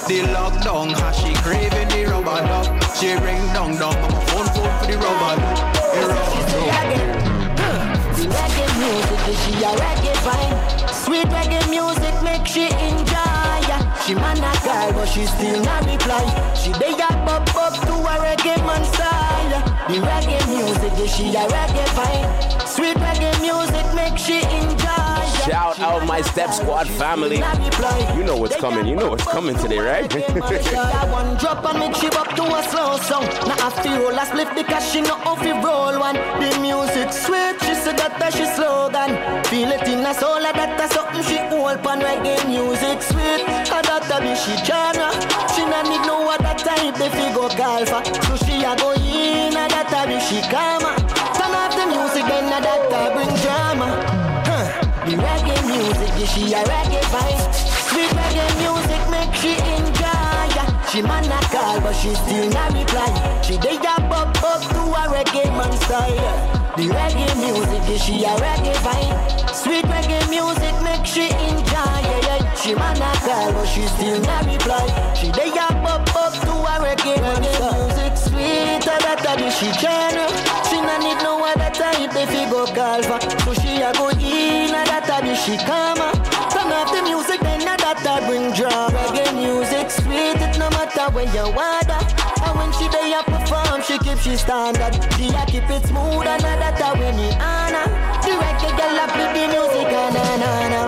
the lockdown, how she craving the rubber duck. She ring down my phone for the rubber duck. The reggae music, she a reggae vibe. Sweet reggae music make she enjoy. She man a girl, but she still not reply. She dey a pop up to a reggae man style. The reggae music, she a reggae vibe. Sweet reggae music make she enjoy. Shout out my Step Squad family. You know what's coming. You know what's coming today, right? One drop and make she up to a slow song. Now I feel last lift because she know how to roll one. The music sweet, she said that she slogan. Feel it in her soul, that's something she hold on. Reggae music sweet, that be she genre. She not need no other type, they figure golf. So she a go in, that be she karma. Turn off the music, then that bring drama. The reggae music, she a reggae vibe. Sweet reggae music make she enjoy. She man a call, but she still not reply. She dey a pop up to a reggae man style. The reggae music, she a reggae vibe. Sweet reggae music make she enjoy. She man a call, but she still not reply. She dey a pop up to a reggae man style. Music sweet, that be she genre. She not need no other type, they figure golf. So she a go in, that be she karma. Turn off the music, then that bring drama. Reggae music sweet, it no matter where you water. And when she dey a perform, she keep she standard. She a keep it smooth, and that when he honor. The reggae girl a play the music, na.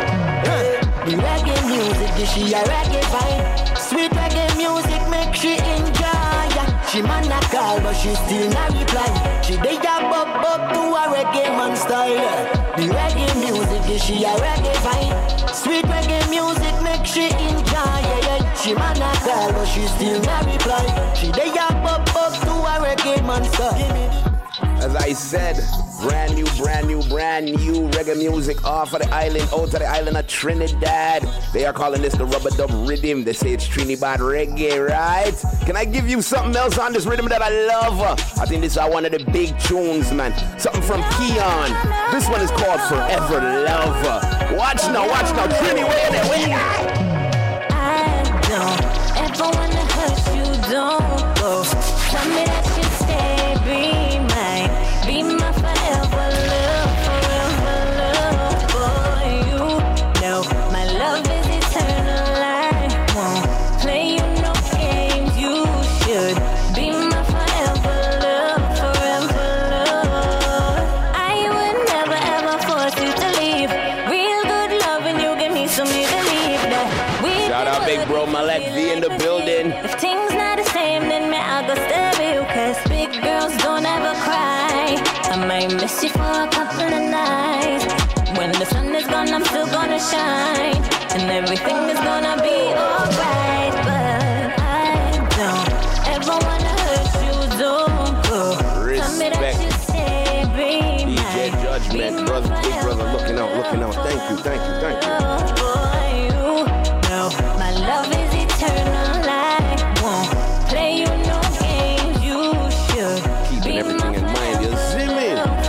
The reggae music, she a reggae vibe. Sweet reggae music make she enjoy. She man a call, but she still not reply. She dey a bop to a reggae man style. The reggae music, she a reggae vibe. Sweet reggae music make she enjoy. She man a call, but she still not reply. She dey a bop to a reggae man style. As I said, brand new reggae music off of the island, out of the island of Trinidad. They are calling this the rubber dub rhythm. They say it's Trinidad reggae, right? Can I give you something else on this rhythm that I love? I think this is one of the big tunes, man. Something from Keon. This one is called Forever Love. Watch now, Trini, where there? I don't ever wanna hurt you, don't go. Tell me that you stay, be my forever love for you. No, my love is eternal. I won't play you no games. You should be my forever love. I would never ever force you to leave. Real good love and you give me some me believe that we. Shout out big bro Malek V in the building. If things not the same, then me I go stay with you. Cause big girls don't ever cry. I might miss you for a couple of nights. When the sun is gone, I'm still gonna shine. And everything is gonna be alright. But I don't ever wanna hurt you, don't go. Tell me that you stay, be mine. DJ Judgment, brother, big brother, looking out. Thank you. For you, no, my love is eternal. I won't play you no games. You should keeping everything in mind. You see me?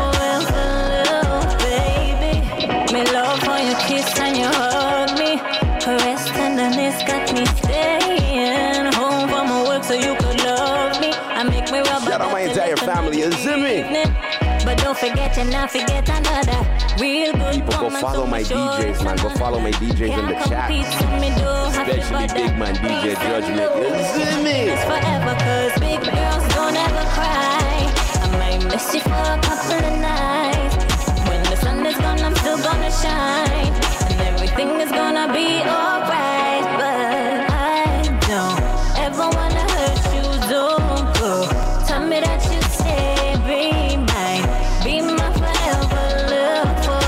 Baby, me love for your kiss and your hug me. Caress tenderness got me staying home from my work so you could love me. I make me rub. Shout out my entire family. You see me? But don't forget and not forget another real good people go follow my DJs, man. Go follow my DJs in the chat. Especially big man DJ Judgment. You see me? It's forever cause big girls don't ever cry. I might miss you for a couple of nights. When the sun is gone, I'm still gonna shine. And everything is gonna be alright. But I don't ever wanna hurt you, don't go. Tell me that you stay, be mine. Be my forever love for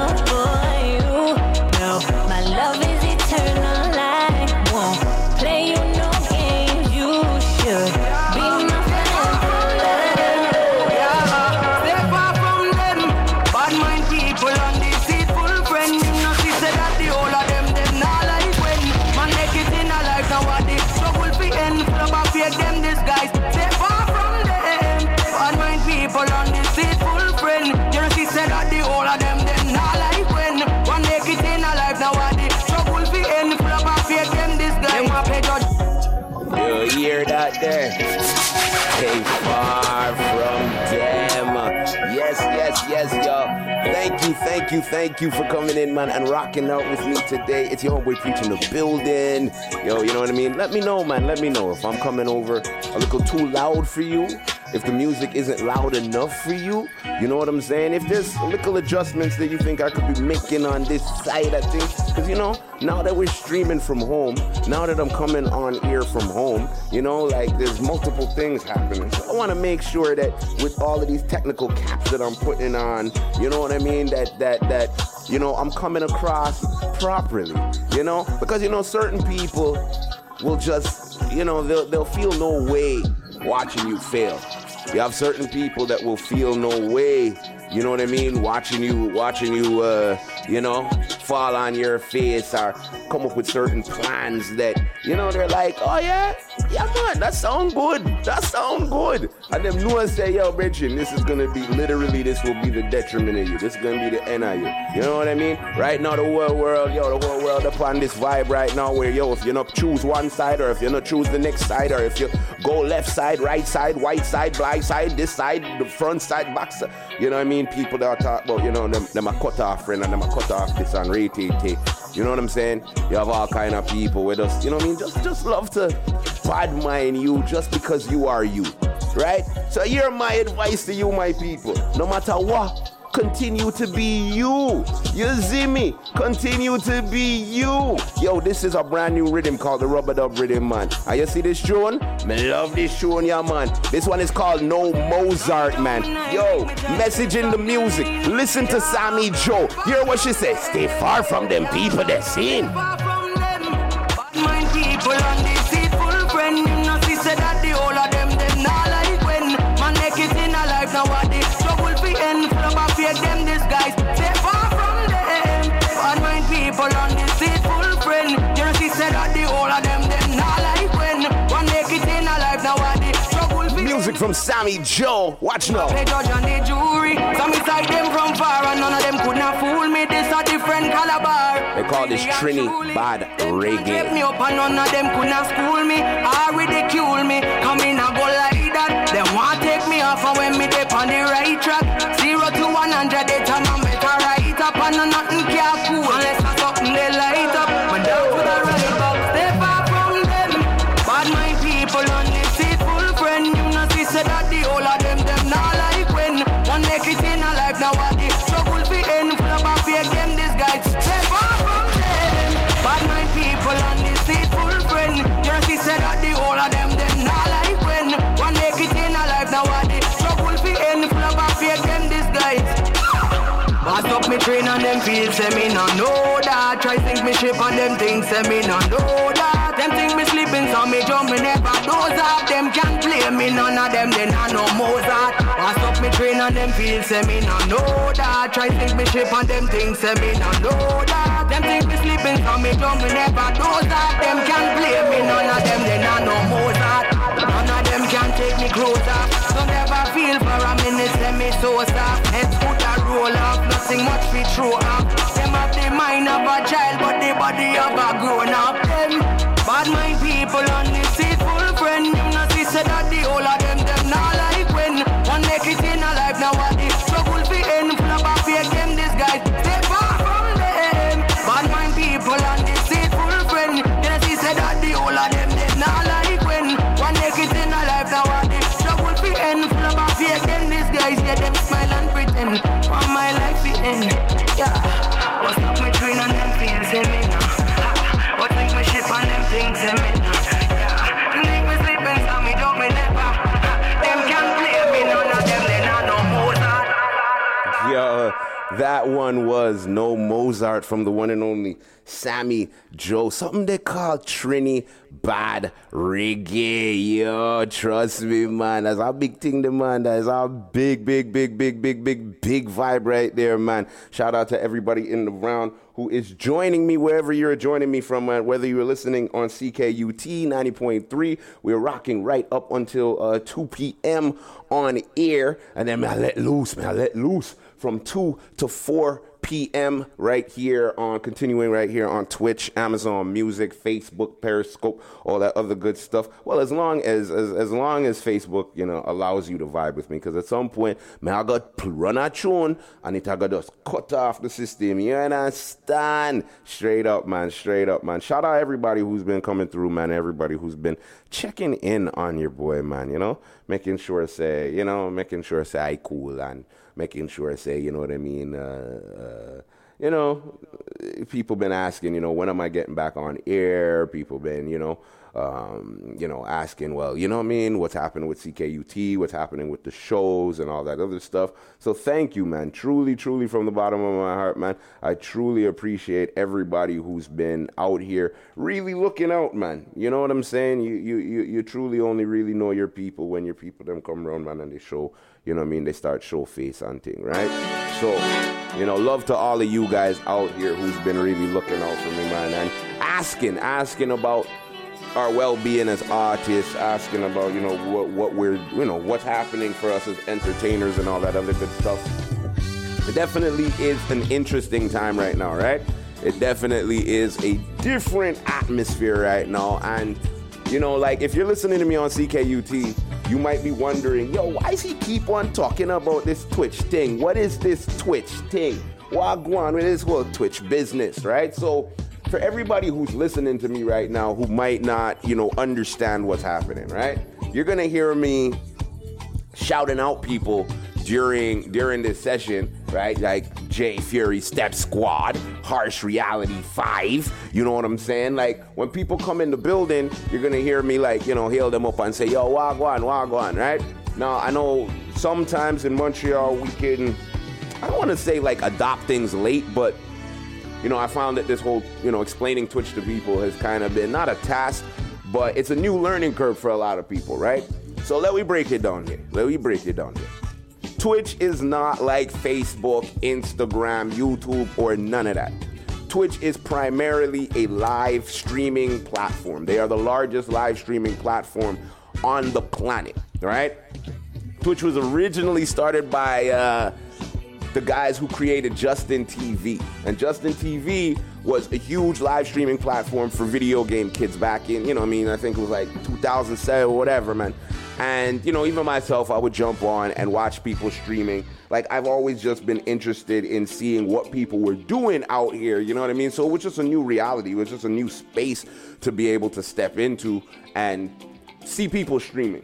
you. No, my love is eternal. I won't play you out there. Stay far from them. Yes, y'all. Thank you for coming in, man, and rocking out with me today. It's your homeboy Preaching the building. Yo, you know what I mean? Let me know, man. Let me know if I'm coming over a little too loud for you. If the music isn't loud enough for you, you know what I'm saying? If there's little adjustments that you think I could be making on this side of things, because, you know, now that we're streaming from home, now that I'm coming on air from home, you know, like, there's multiple things happening. So I want to make sure that with all of these technical caps that I'm putting on, you know what I mean, that you know, I'm coming across properly, you know? Because, you know, certain people will just, you know, they'll feel no way watching you fail. You have certain people that will feel no way, you know what I mean, watching you, you know, fall on your face or come up with certain plans that, you know, they're like, oh yeah, man, that sound good. And them know and say, yo, Bridget, this is gonna be, literally, this will be the detriment of you. This is gonna be the end of you. You know what I mean? Right now, the whole world upon this vibe right now where, yo, if you not choose one side, or if you not choose the next side, or if you go left side, right side, white side, black side, this side, the front side, back side, you know what I mean? People that talk about, you know, them a cut off friend and them a cut off this and rate. You know what I'm saying? You have all kind of people with us, you know what I mean? Just love to bad mind you just because you are you, right? So here's my advice to you, my people. No matter what, continue to be you. You see me? Continue to be you. Yo, this is a brand new rhythm called the Rubber Dub Rhythm, man. And you see this tune? Me love this tune, yeah, man. This one is called No Mozart, man. Yo, message in the music. Listen to Sammy Joe. Hear what she says. Stay far from them people that sin. Far from them. Bad mind people and deceitful friend. You know, she said that the whole of them not like when man make it in a life nowadays. Trouble fi end, flub and fake them disguise. Stay far from them. Bad mind people and deceitful friend. You know, she said that the whole of them not like when man make it in a life nowadays. Trouble fi Music from Sammy Joe. Watch now. The judge and the jury. Some inside them from far and none of them could not fool me. This a different caliber. They call this Trini Bad Reggae. Take me up and none of them could not school me or ridicule me. Come in and go like that. Them want take me off and when me dip on the right track. 0 to 100 they time I'm better right up and nothing can cool unless I something they light up. When down to the right up, stay far from them. Bad mind people and deceitful friend. You know she said that the whole of them not like when one make it in a life nowadays. Trouble fi end, flub and fake them disguise. Stay far from them. Bad mind people and deceitful friend. You know she said that the whole of them not like when one make it in a life nowadays. Trouble fi end, flub and fake them disguise. Pass up me train and them feel say me no know that. Try sink me ship and them things say me no know that. Them think me sleeping so me jump me never doze off. Them can't play me, none of them they not no Mozart. Pass up me train and them feel say me no know that. Try sink me ship and them things say me no know that. Them think me sleeping so me jump me never doze off. Them can't play me, none of them they not no Mozart. None of them can take me closer. So never feel for a minute say me so soft. Heads put a roll off, nothing much we throw up. Them have the mind of a child but the body of a grown up. Them bad mind people and deceitful friend. You know she said that the whole of them not like when one make it in a life nowadays. Trouble fi end, flub and fake them disguise. Stay far from them. Bad mind people and deceitful friend. You know she said that the whole of them not like when one make it in a life nowadays. Trouble fi end, flub and fake them disguise. Yeah, them smile and pretend for my life fi end. Yeah, what's up me train and them feel say me now. What's up me ship and them things say me now. Yeah, make me sleeping so me don't me never. Them can't play me, none of them they not no Mozart. Yo, that one was No Mozart from the one and only Sammy Joe. Something they call Trini Bad Reggae. Yo, trust me, man. That's a big thing, man. That is a big vibe right there, man. Shout out to everybody in the round who is joining me wherever you're joining me from, whether you're listening on CKUT 90.3. We're rocking right up until 2 p.m. on air. And then I let loose from 2 to 4 p.m. continuing right here on Twitch, Amazon Music, Facebook, Periscope, all that other good stuff. Well, as long as Facebook, allows you to vibe with me, because at some point, man, I got to run a tune and it I got to just cut off the system. You understand? Straight up, man. Shout out everybody who's been coming through, man. Everybody who's been checking in on your boy, man. Making sure say I cool, and making sure say, you know what I mean, people been asking, when am I getting back on air? People been, asking, well, you know what I mean, what's happening with CKUT, what's happening with the shows and all that other stuff. So thank you, man. Truly, truly from the bottom of my heart, man. I truly appreciate everybody who's been out here really looking out, man. You know what I'm saying? You truly only really know your people when your people them come around, man, and they show, you know what I mean, they start show face and thing, right? So, love to all of you guys out here who's been really looking out for me, man, and asking about our well-being as artists, asking about, what we're, what's happening for us as entertainers and all that other good stuff. It definitely is an interesting time right now, right? It definitely is a different atmosphere right now. And, if you're listening to me on CKUT, you might be wondering, why does he keep on talking about this Twitch thing? What is this Twitch thing? What go on with this whole Twitch business, right? So, for everybody who's listening to me right now who might not, understand what's happening, right? You're going to hear me shouting out people during this session, right? Like Jay Fury, Step Squad, Harsh Reality 5, you know what I'm saying? Like, when people come in the building, you're going to hear me, hail them up and say, yo, wagwan, right? Now, I know sometimes in Montreal we can, I don't want to say, adopt things late, but I found that this whole, explaining Twitch to people has kind of been not a task, but it's a new learning curve for a lot of people, right? So let me break it down here. Twitch is not like Facebook, Instagram, YouTube, or none of that. Twitch is primarily a live streaming platform. They are the largest live streaming platform on the planet, right? Twitch was originally started by the guys who created Justin TV. And Justin TV was a huge live streaming platform for video game kids back in, I think it was 2007 or whatever, man. And, even myself, I would jump on and watch people streaming. I've always just been interested in seeing what people were doing out here, you know what I mean? So it was just a new reality. It was just a new space to be able to step into and see people streaming.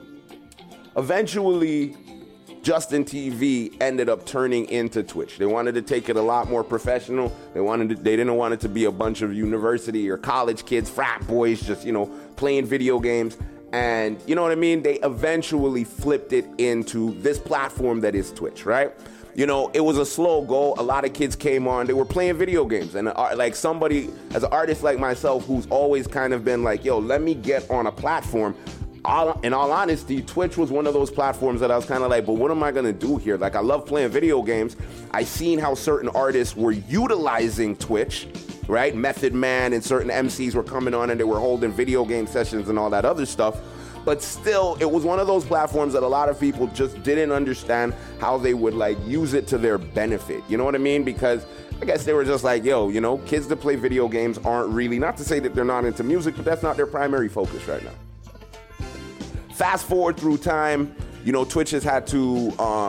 Eventually, Justin TV ended up turning into Twitch. They wanted to take it a lot more professional. They didn't want it to be a bunch of university or college kids, frat boys, just, playing video games. And you know what I mean? They eventually flipped it into this platform that is Twitch, right? It was a slow go. A lot of kids came on. They were playing video games. And somebody, as an artist like myself, who's always kind of been let me get on a platform. In all honesty, Twitch was one of those platforms that I was kind of but what am I going to do here? I love playing video games. I seen how certain artists were utilizing Twitch, right? Method Man and certain MCs were coming on and they were holding video game sessions and all that other stuff. But still, it was one of those platforms that a lot of people just didn't understand how they would use it to their benefit. You know what I mean? Because I guess they were just kids that play video games aren't really, not to say that they're not into music, but that's not their primary focus right now. Fast forward through time, Twitch has had to,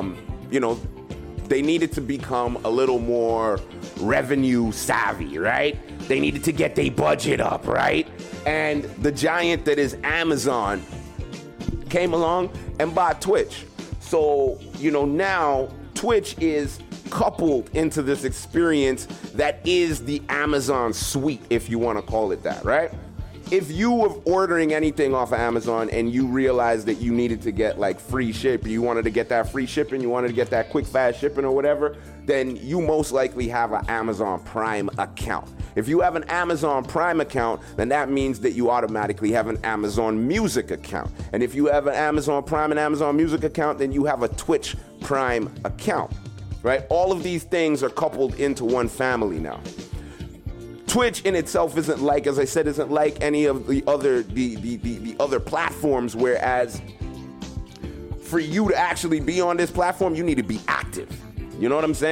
they needed to become a little more revenue savvy, right? They needed to get their budget up, right? And the giant that is Amazon came along and bought Twitch. So, now Twitch is coupled into this experience that is the Amazon suite, if you want to call it that, right? If you were ordering anything off of Amazon and you realized that you needed to get free shipping, you wanted to get that free shipping, you wanted to get that quick fast shipping or whatever, then you most likely have an Amazon Prime account. If you have an Amazon Prime account, then that means that you automatically have an Amazon Music account. And if you have an Amazon Prime and Amazon Music account, then you have a Twitch Prime account, right? All of these things are coupled into one family now. Twitch in itself isn't as I said, isn't like any of the other platforms, whereas for you to actually be on this platform, you need to be active. You know what I'm saying?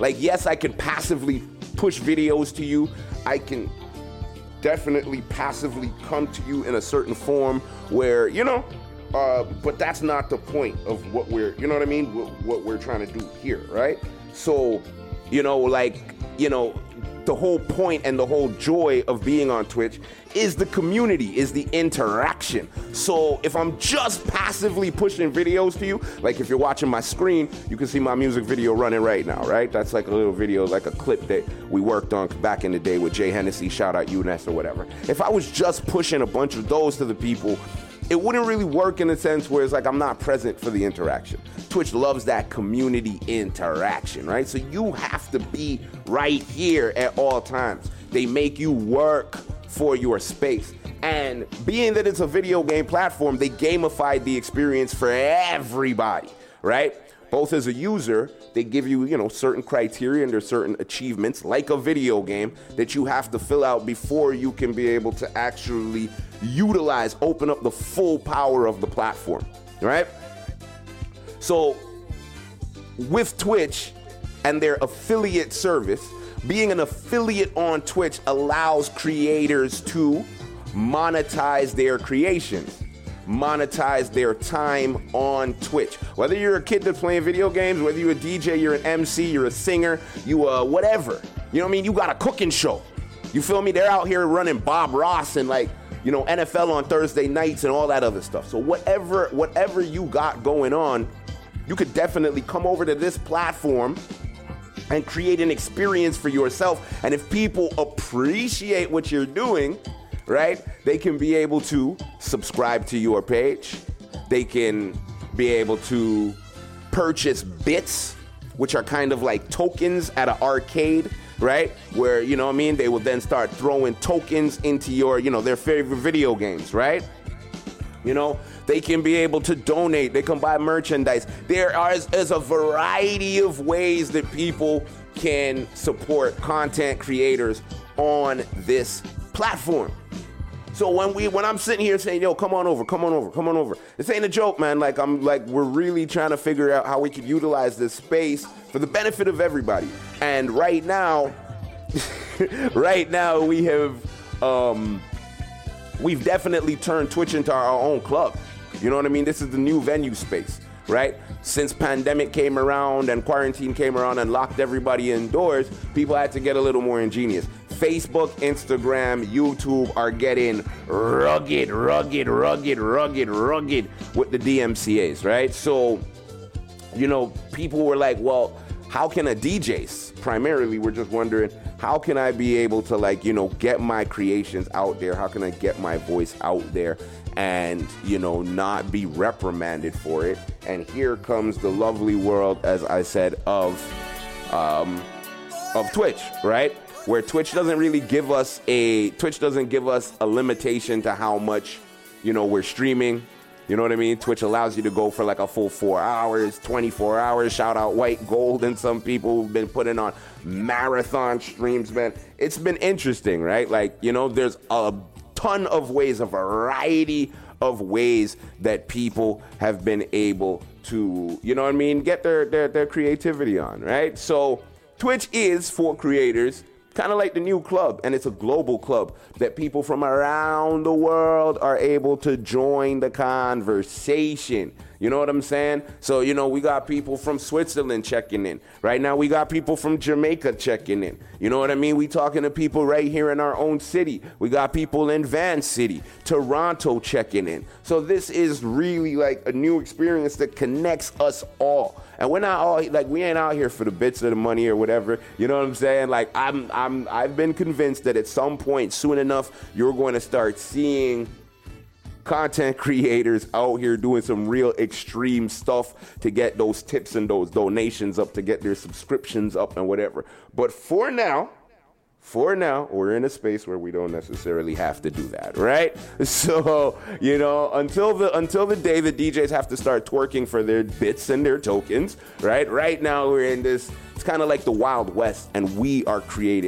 Like, yes, I can passively push videos to you. I can definitely passively come to you in a certain form where, you know, but that's not the point of what we're, you know what I mean? What we're trying to do here, right? So, you know, like, you know, the whole point and the whole joy of being on Twitch is the community, is the interaction. So if I'm just passively pushing videos to you, like if you're watching my screen, you can see my music video running right now, right? That's like a little video, like a clip that we worked on back in the day with Jay Hennessy, shout out UNS or whatever. If I was just pushing a bunch of those to the people, it wouldn't really work in a sense where it's like I'm not present for the interaction. Twitch loves that community interaction, right? So you have to be right here at all times. They make you work for your space. And being that it's a video game platform, they gamified the experience for everybody, right? Both as a user, they give you, you know, certain criteria and there's certain achievements, like a video game, that you have to fill out before you can be able to actually utilize, open up the full power of the platform, right? So with Twitch and their affiliate service, being an affiliate on Twitch allows creators to monetize their creations, monetize their time on Twitch. Whether you're a kid that's playing video games, whether you're a DJ, you're an MC, you're a singer, you whatever. You know what I mean? You got a cooking show. You feel me? They're out here running Bob Ross and like, you know, NFL on Thursday nights and all that other stuff. So whatever you got going on, you could definitely come over to this platform and create an experience for yourself. And if people appreciate what you're doing, right, they can be able to subscribe to your page. They can be able to purchase bits, which are kind of like tokens at an arcade, right? Where, you know what I mean, they will then start throwing tokens into your, you know, their favorite video games, right? You know, they can be able to donate. They can buy merchandise. There is a variety of ways that people can support content creators on this platform. So when I'm sitting here saying, yo, come on over. This ain't a joke, man. Like, we're really trying to figure out how we can utilize this space for the benefit of everybody. And right now we have, we've definitely turned Twitch into our own club. You know what I mean? This is the new venue space, right? Since pandemic came around and quarantine came around and locked everybody indoors, people had to get a little more ingenious. Facebook, Instagram, YouTube are getting rugged with the DMCAs, right? So, you know, people were like, well, how can a DJs, primarily, we're just wondering, how can I be able to, like, you know, get my creations out there? How can I get my voice out there and, you know, not be reprimanded for it? And here comes the lovely world, as I said, of Twitch, right? Where Twitch doesn't give us a limitation to how much, you know, we're streaming. You know what I mean? Twitch allows you to go for like a full 4 hours, 24 hours. Shout out White Gold and some people who've been putting on marathon streams, man. It's been interesting, right? Like, you know, there's a ton of ways, a variety of ways that people have been able to, you know what I mean, get their creativity on, right? So Twitch is for creators, kind of like the new club, and it's a global club that people from around the world are able to join the conversation. You know what I'm saying? So, you know, we got people from Switzerland checking in. Right now, we got people from Jamaica checking in. You know what I mean? We talking to people right here in our own city. We got people in Van City, Toronto checking in. So this is really like a new experience that connects us all. And we're not all, like, we ain't out here for the bits of the money or whatever. You know what I'm saying? Like, I've been convinced that at some point, soon enough, you're going to start seeing content creators out here doing some real extreme stuff to get those tips and those donations up, to get their subscriptions up and whatever. But for now, we're in a space where we don't necessarily have to do that, right? So, you know, until the day the DJs have to start twerking for their bits and their tokens, right? Right now we're in this, it's kind of like the Wild West, and we are creating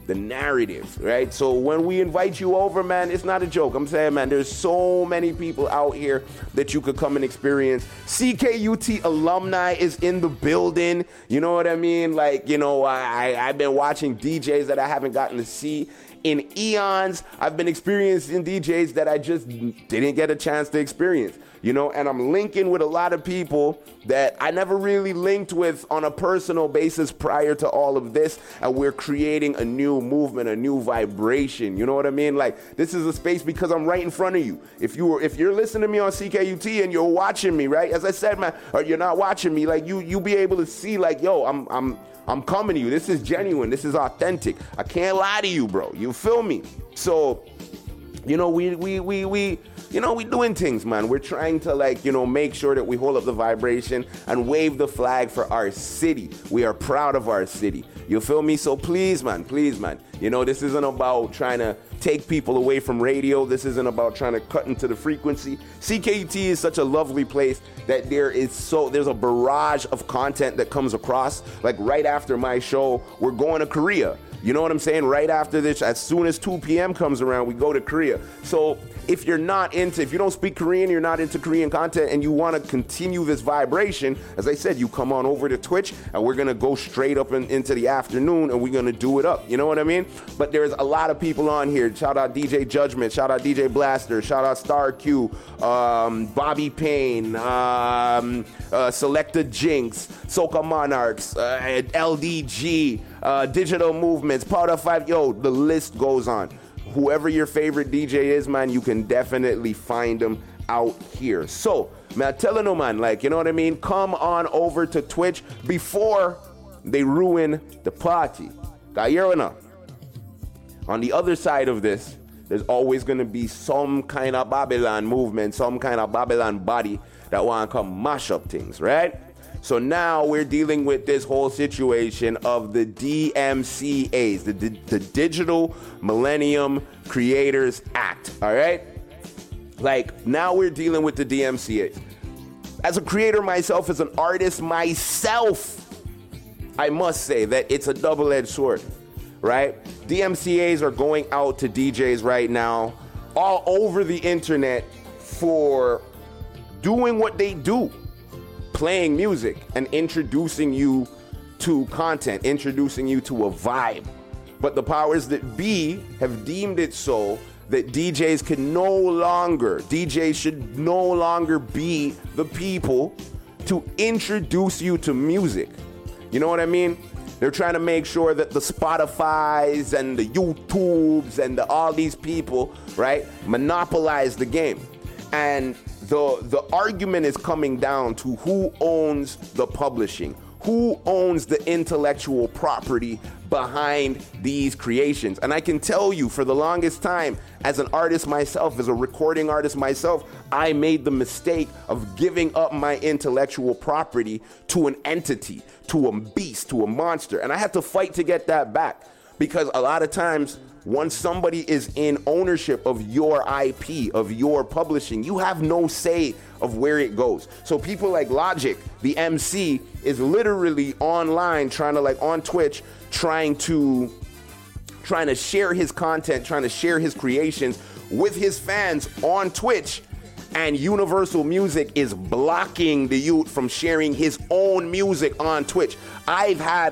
the narrative, right? So when we invite you over, man, it's not a joke. I'm saying, man, there's so many people out here that you could come and experience. CKUT alumni is in the building. You know what I mean? Like, you know, I've been watching DJs that I haven't gotten to see in eons. I've been experiencing DJs that I just didn't get a chance to experience, you know, and I'm linking with a lot of people that I never really linked with on a personal basis prior to all of this, and we're creating a new movement, a new vibration, you know what I mean? Like, this is a space because I'm right in front of you. If you're listening to me on CKUT and you're watching me, right, as I said, man, or you're not watching me, like, you be able to see, like, yo, I'm coming to you. This is genuine. This is authentic. I can't lie to you, bro. You feel me? So, you know, we doing things, man. We're trying to, like, you know, make sure that we hold up the vibration and wave the flag for our city. We are proud of our city. You feel me? So please, man. You know, this isn't about trying to take people away from radio. This isn't about trying to cut into the frequency. CKUT is such a lovely place that there's a barrage of content that comes across. Like, right after my show, we're going to Korea. You know what I'm saying? Right after this, as soon as 2 p.m. comes around, we go to Korea. So if you don't speak Korean, you're not into Korean content, and you want to continue this vibration, as I said, you come on over to Twitch, and we're going to go straight up into the afternoon, and we're going to do it up. You know what I mean? But there's a lot of people on here. Shout out DJ Judgment. Shout out DJ Blaster. Shout out Star Q. Bobby Payne. Selecta Jinx. Soca Monarchs. LDG. Digital Movements. Powder 5. Yo, the list goes on. Whoever your favorite DJ is, man, you can definitely find them out here. So, man, telling them, man, like, you know what I mean? Come on over to Twitch before they ruin the party. Got you or not? On the other side of this, there's always going to be some kind of Babylon movement, some kind of Babylon body that want to come mash up things, right? So now we're dealing with this whole situation of the DMCAs, the Digital Millennium Creators Act, all right? Like, now we're dealing with the DMCAs. As a creator myself, as an artist myself, I must say that it's a double-edged sword, right? DMCAs are going out to DJs right now all over the internet for doing what they do. Playing music and introducing you to content, introducing you to a vibe. But the powers that be have deemed it so that DJs should no longer be the people to introduce you to music. You know what I mean? They're trying to make sure that the Spotifys and the YouTubes and all these people, right, monopolize the game. And the argument is coming down to who owns the publishing, who owns the intellectual property behind these creations. And I can tell you, for the longest time, as an artist myself, as a recording artist myself, I made the mistake of giving up my intellectual property to an entity, to a beast, to a monster. And I had to fight to get that back, because a lot of times, once somebody is in ownership of your IP, of your publishing, you have no say of where it goes. So people like Logic, the MC, is literally online on Twitch, trying to share his content, trying to share his creations with his fans on Twitch. And Universal Music is blocking the youth from sharing his own music on Twitch. I've had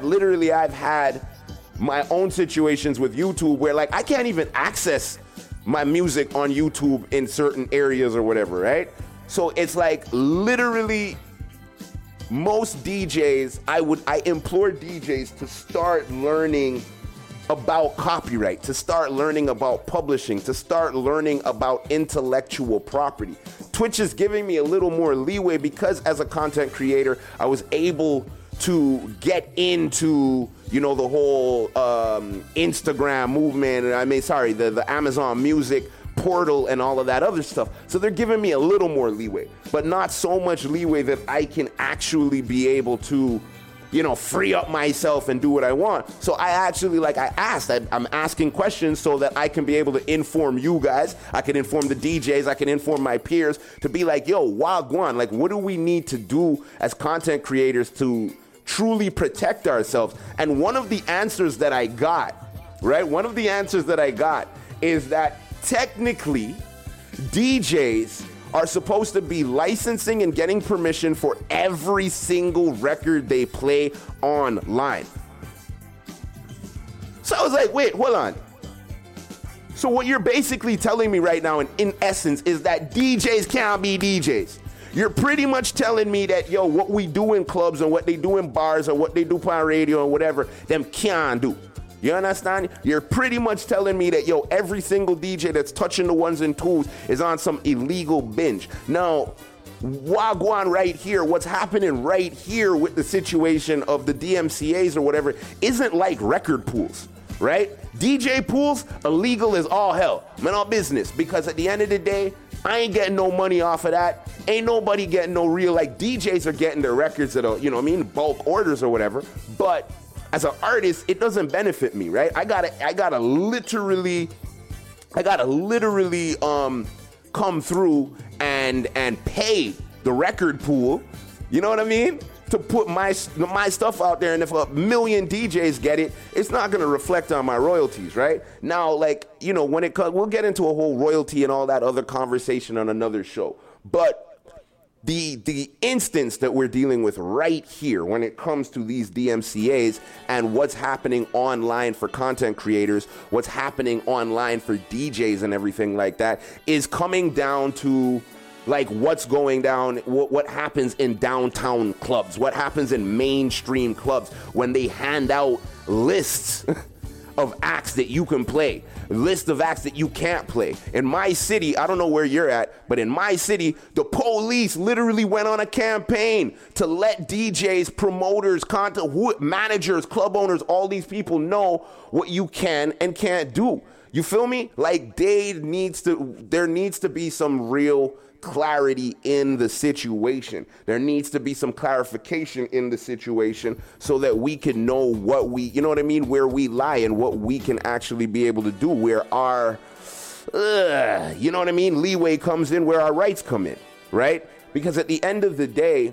my own situations with YouTube where, like, I can't even access my music on YouTube in certain areas or whatever, right? So it's like, literally, most DJs, I implore DJs to start learning about copyright, to start learning about publishing, to start learning about intellectual property. Twitch is giving me a little more leeway because, as a content creator, I was able to get into, you know, the whole Instagram movement, the Amazon Music portal and all of that other stuff. So they're giving me a little more leeway, but not so much leeway that I can actually be able to, you know, free up myself and do what I want. So I actually, I'm asking questions so that I can be able to inform you guys. I can inform the DJs. I can inform my peers to be like, yo, Wagwan, like, what do we need to do as content creators to truly protect ourselves? And one of the answers that I got right? One of the answers that I got is that technically DJs are supposed to be licensing and getting permission for every single record they play online. So I was like, wait, hold on. So what you're basically telling me right now, in essence, is that DJs can't be DJs. You're pretty much telling me that, yo, what we do in clubs and what they do in bars or what they do on radio and whatever, them can't do. You understand? You're pretty much telling me that, yo, every single DJ that's touching the ones and twos is on some illegal binge. Now, wagwan right here, what's happening right here with the situation of the DMCAs or whatever isn't like record pools, right? DJ pools, illegal as all hell. Man, all business, because at the end of the day, I ain't getting no money off of that. Ain't nobody getting no real, like, DJs are getting their records at a, you know what I mean, bulk orders or whatever, but as an artist, it doesn't benefit me, right? I gotta literally come through and pay the record pool, you know what I mean, to put my stuff out there. And if 1 million DJs get it, it's not gonna reflect on my royalties, right? Now, like, you know, when it comes, we'll get into a whole royalty and all that other conversation on another show, but the instance that we're dealing with right here when it comes to these DMCAs and what's happening online for content creators, what's happening online for DJs and everything like that is coming down to like what's going down, what happens in downtown clubs, what happens in mainstream clubs when they hand out lists of acts that you can play, list of acts that you can't play. In my city, I don't know where you're at, but in my city, the police literally went on a campaign to let DJs, promoters, content managers, club owners, all these people know what you can and can't do. You feel me? Like there needs to be some real clarity in the situation. There needs to be some clarification in the situation so that we can know what we, you know what I mean, where we lie and what we can actually be able to do, where our, you know what I mean, leeway comes in, where our rights come in, right? Because at the end of the day,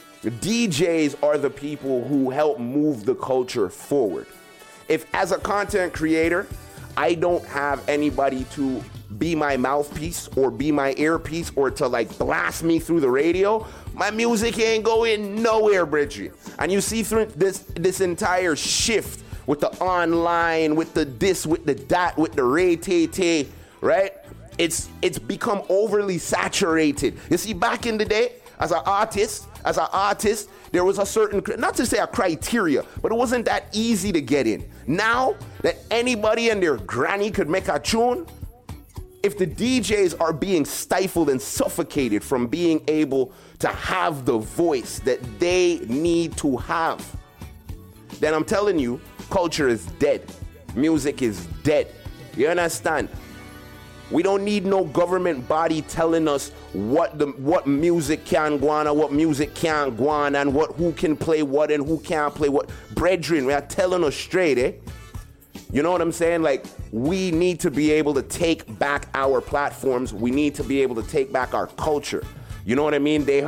DJs are the people who help move the culture forward. If as a content creator, I don't have anybody to be my mouthpiece or be my earpiece or to like blast me through the radio, my music ain't going nowhere, Bridget. And you see through this entire shift with the online, with the this, with the that, with the ray-tay-tay, right? It's become overly saturated. You see, back in the day, as an artist, there was a certain, not to say a criteria, but it wasn't that easy to get in. Now that anybody and their granny could make a tune, if the DJs are being stifled and suffocated from being able to have the voice that they need to have, then I'm telling you, culture is dead. Music is dead. You understand? We don't need no government body telling us what music can go on and what music can't go on and who can play what and who can't play what. Brethren, we are telling us straight, eh? You know what I'm saying? Like, we need to be able to take back our platforms. We need to be able to take back our culture. You know what I mean? They're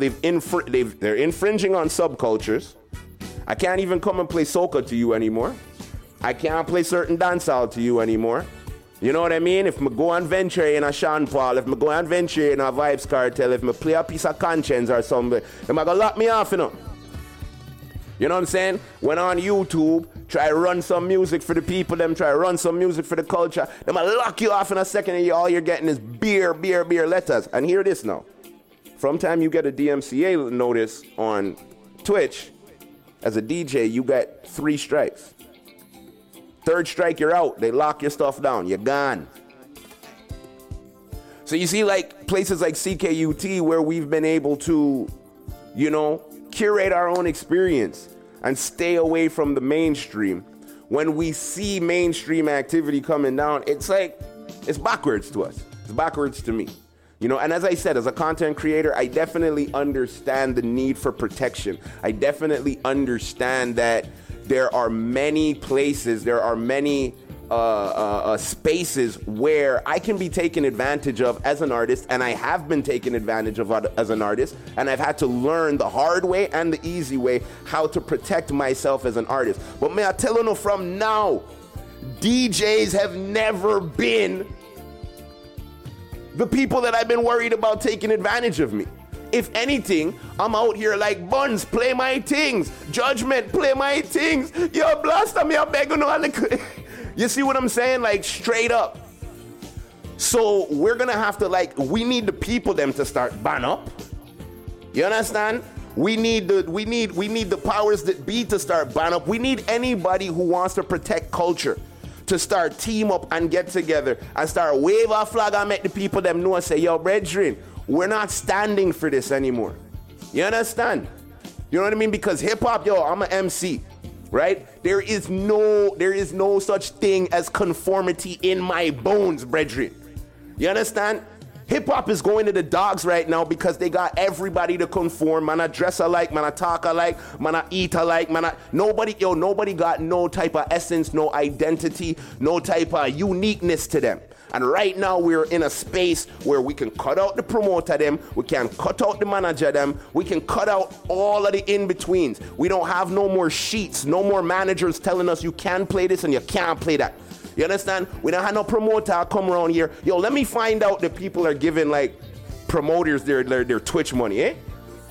infringing on subcultures. I can't even come and play soca to you anymore. I can't play certain dancehall to you anymore. You know what I mean? If me go and venture in a Sean Paul, if me go and venture in a Vibes Cartel, if me play a piece of Conscience or something, they might go lock me off, you know. You know what I'm saying? When on YouTube, try run some music for the people, them try run some music for the culture, they might lock you off in a second and all you're getting is beer letters. And hear this now. From time you get a DMCA notice on Twitch, as a DJ, you get 3 strikes. 3rd strike, you're out. They lock your stuff down. You're gone. So you see, like, places like CKUT where we've been able to, you know, curate our own experience and stay away from the mainstream. When we see mainstream activity coming down, it's like, it's backwards to us. It's backwards to me. You know, and as I said, as a content creator, I definitely understand the need for protection. I definitely understand that there are many places, there are many spaces where I can be taken advantage of as an artist, and I have been taken advantage of as an artist, and I've had to learn the hard way and the easy way how to protect myself as an artist. But may I tell you from now, DJs have never been the people that I've been worried about taking advantage of me. If anything, I'm out here like Buns, play my things. Judgment, play my things. Yo, Blaster, me, I beg you. You see what I'm saying? Like, straight up. So we're gonna have to, like, we need the people them to start ban up. You understand? We need the powers that be to start ban up. We need anybody who wants to protect culture to start team up and get together and start wave our flag and make the people them know and say, yo, brethren, we're not standing for this anymore. You understand? You know what I mean? Because hip hop, yo, I'm an MC, right? There is no such thing as conformity in my bones, brethren. You understand? Hip hop is going to the dogs right now because they got everybody to conform. Man, I dress alike, man, I talk alike, man, I eat alike, man, nobody got no type of essence, no identity, no type of uniqueness to them. And right now we're in a space where we can cut out the promoter them, we can cut out the manager them, we can cut out all of the in-betweens. We don't have no more sheets, no more managers telling us you can play this and you can't play that. You understand? We don't have no promoter come around here. Yo, let me find out that people are giving like promoters their Twitch money, eh?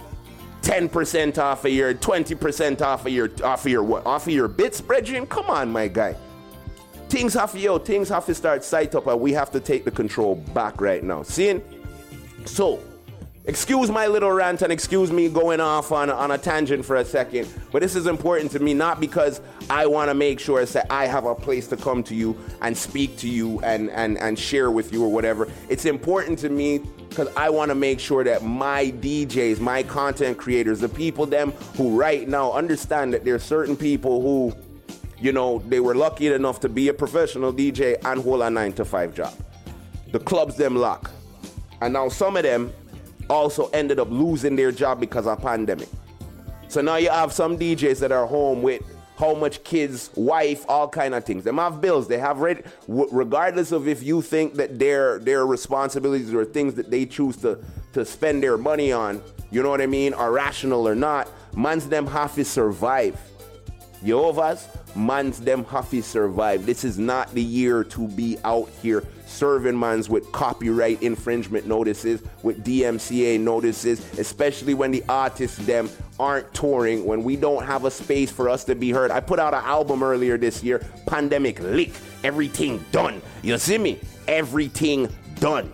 10% off a year, 20% off a year, off of your what? Off of your bits, brethren? Come on, my guy. Things have to start sight up and we have to take the control back right now. Seeing? So, excuse my little rant and excuse me going off on a tangent for a second, but this is important to me, not because I want to make sure that I have a place to come to you and speak to you and share with you or whatever. It's important to me because I want to make sure that my DJs, my content creators, the people them who right now understand that there are certain people who, you know, they were lucky enough to be a professional DJ and hold a 9-to-5 job. The clubs them lock. And now some of them also ended up losing their job because of pandemic. So now you have some DJs that are home with how much kids, wife, all kind of things. They have bills. They have regardless of if you think that their responsibilities or things that they choose to spend their money on, you know what I mean, are rational or not, mans them have to survive. Yehovah's, mans them have to survive. This is not the year to be out here serving mans with copyright infringement notices, with DMCA notices, especially when the artists them aren't touring, when we don't have a space for us to be heard. I put out an album earlier this year, Pandemic Lick, everything done. You see me? Everything done.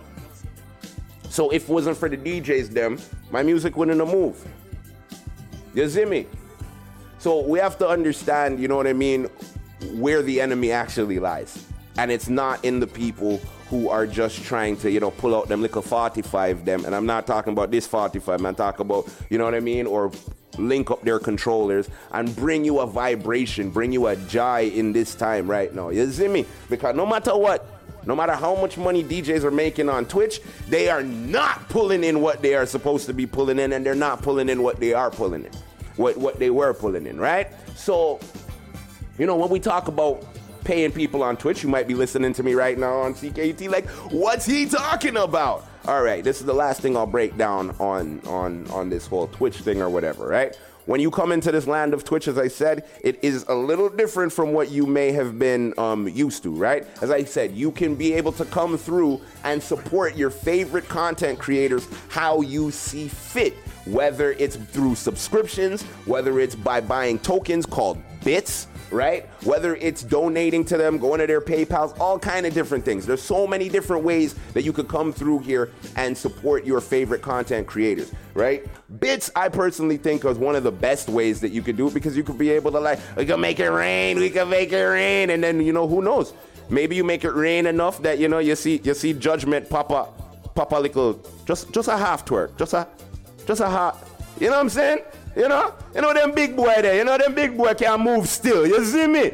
So if it wasn't for the DJs them, my music wouldn't have moved. You see me? So we have to understand, you know what I mean, where the enemy actually lies. And it's not in the people who are just trying to, you know, pull out them little 45 them. And I'm not talking about this 45, I'm talking about, you know what I mean, or link up their controllers and bring you a vibration, bring you a joy in this time right now. You see me? Because no matter what, no matter how much money DJs are making on Twitch, they are not pulling in what they are supposed to be pulling in, and they're not pulling in what they are pulling in. What they were pulling in, right? So, you know, when we talk about paying people on Twitch, you might be listening to me right now on CKUT like, what's he talking about? All right, this is the last thing I'll break down on this whole Twitch thing or whatever, right? When you come into this land of Twitch, as I said, it is a little different from what you may have been used to, right? As I said, you can be able to come through and support your favorite content creators how you see fit, whether it's through subscriptions, whether it's by buying tokens called bits, right? Whether it's donating to them, going to their PayPals, all kind of different things. There's so many different ways that you could come through here and support your favorite content creators, right? Bits, I personally think, is one of the best ways that you could do it, because you could be able to, like, we can make it rain, and then, you know, who knows? Maybe you make it rain enough that, you know, you see Judgment pop a little, just a half twerk, just a half, you know what I'm saying? You know them big boy there. You know them big boy can't move still. You see me?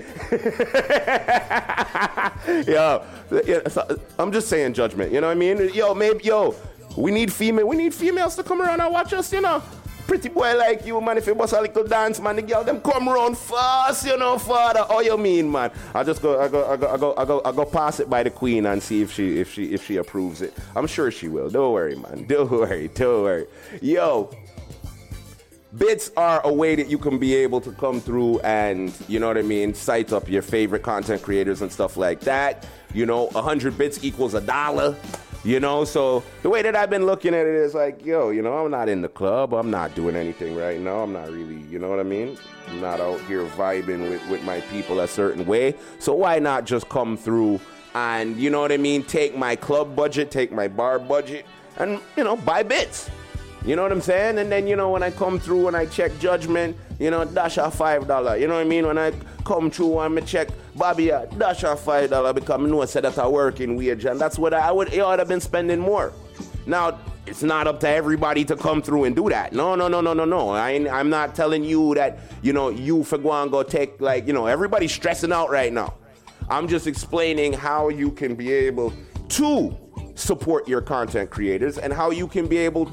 So, I'm just saying Judgment. You know what I mean? We need females to come around and watch us. You know, pretty boy like you, man. If you bust a little dance, man, the girl them come around fast. You know, father. Oh, you mean, man? I go pass it by the queen and see if she approves it. I'm sure she will. Don't worry, man. Don't worry. Yo. bits are a way that you can be able to come through and, you know what I mean, cite up your favorite content creators and stuff like that. You know, 100 bits equals $1. You know, so the way that I've been looking at it is like, yo, you know, I'm not in the club. I'm not doing anything right now. I'm not really, you know what I mean? I'm not out here vibing with my people a certain way. So why not just come through and, you know what I mean, take my club budget, take my bar budget, and, you know, buy bits. You know what I'm saying? And then, you know, when I come through and I check Judgment, you know, dash a $5. You know what I mean? When I come through and I check Bobby, dash a $5 because I know I said that's a working wage. And that's what I would have been spending more. Now, it's not up to everybody to come through and do that. No. I'm not telling you that, you know, you for go and go take, like, you know, everybody's stressing out right now. I'm just explaining how you can be able to support your content creators and how you can be able